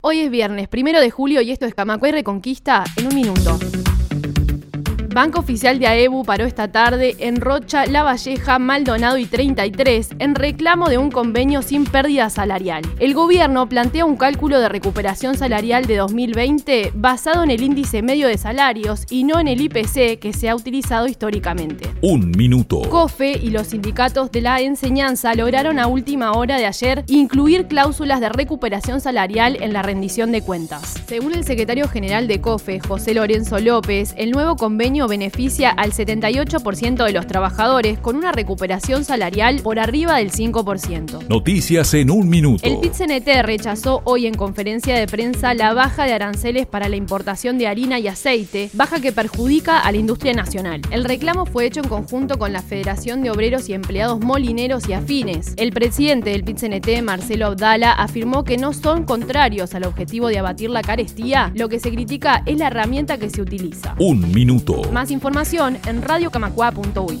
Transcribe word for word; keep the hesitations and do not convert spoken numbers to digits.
Hoy es viernes, primero de julio, y esto es Camacuay Reconquista en un minuto. Banco Oficial de AEBU paró esta tarde en Rocha, La Valleja, Maldonado y treinta y tres en reclamo de un convenio sin pérdida salarial. El gobierno plantea un cálculo de recuperación salarial de dos mil veinte basado en el índice medio de salarios y no en el I P C que se ha utilizado históricamente. Un minuto. COFE y los sindicatos de la enseñanza lograron a última hora de ayer incluir cláusulas de recuperación salarial en la rendición de cuentas. Según el secretario general de COFE, José Lorenzo López, el nuevo convenio beneficia al setenta y ocho por ciento de los trabajadores con una recuperación salarial por arriba del cinco por ciento. Noticias en un minuto. El P I T C N T rechazó hoy en conferencia de prensa la baja de aranceles para la importación de harina y aceite, baja que perjudica a la industria nacional. El reclamo fue hecho en conjunto con la Federación de Obreros y Empleados Molineros y Afines. El presidente del P I T C N T, Marcelo Abdala, afirmó que no son contrarios al objetivo de abatir la carestía, lo que se critica es la herramienta que se utiliza. Un minuto. Más información en radio camacua punto uy.